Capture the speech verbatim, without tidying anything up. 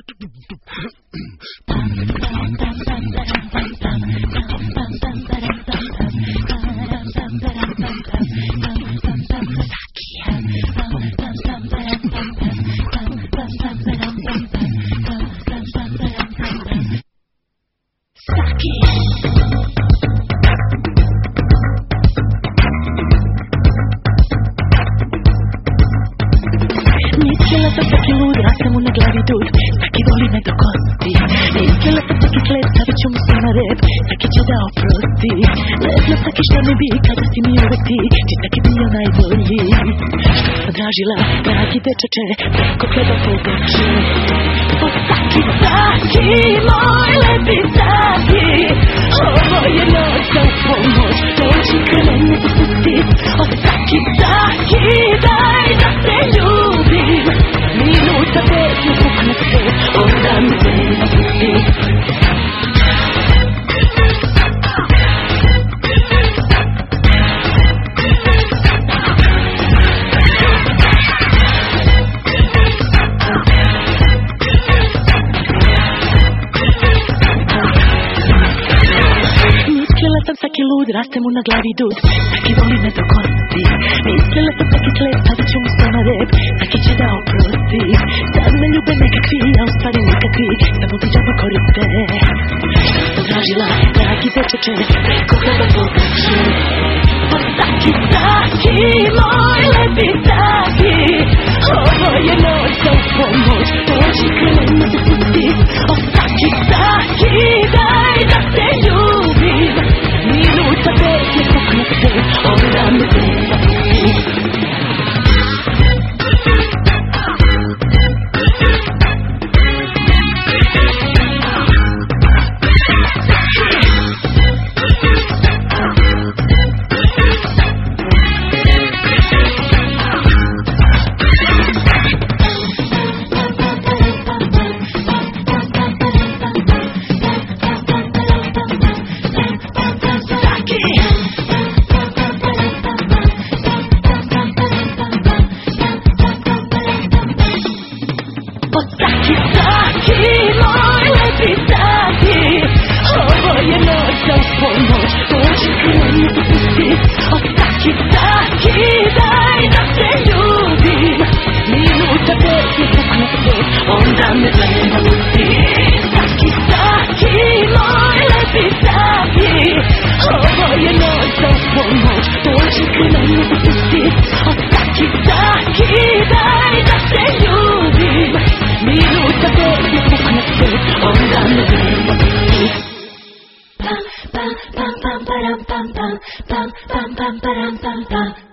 Mislila sam svaki lud, ja sam mu na glavi dud. Svaki voli me do kosti. Mislila sam svaki klep, stavit ću mu sve na rep. Svaki će da oprosti. Lepno svaki šta mi bi, kada si mi uvek ti. Ti svaki bio najbolji. Što sam tražila, dragi dečače, preko hleba pogače. O svaki, svaki, moj lepi svaki. Ovo je noć za pomoć, dođi ka mene da pusti. O svaki, svaki, daj da se ljubim. Minuta pesme pukne se, onda me nema pusti. Mislila sam svaki lud, raste mu na glavi dud. Svaki voli me do kosti. Mislila sam svaki klep, stavit ću mu sve na rep. Svaki će da oprosti. Sad me ljube nekakvi, a u stvari nikakvi. Samo ti džaba koriste. Što sam tražila, dragi dečače, preko hleba pogače. O svaki, svaki, moj lepi svaki. Ovo je noć za pomoć, dođi ka mene da pusti. O svaki, svaki, daj da se ljubim. Minuta pesme pukne se, onda me nema pusti. O svaki, svaki, moj lepi svaki. Ovo je noć za pomoć, dođi ka mene da pusti. O svaki, svaki, daj da se ljubim. Minuta pesme pukne se, onda me nema pusti. Svaki, svaki, moj lepi svaki. Ovo je noć za pomoć, dođi ka mene da pusti. O svaki, svaki, daj da se ljubim. Minuta pesme pukne se, onda me nema pusti. Pam, pam, pam, pam, param, pam, pam, pam, pam, pam, param, pam, pam.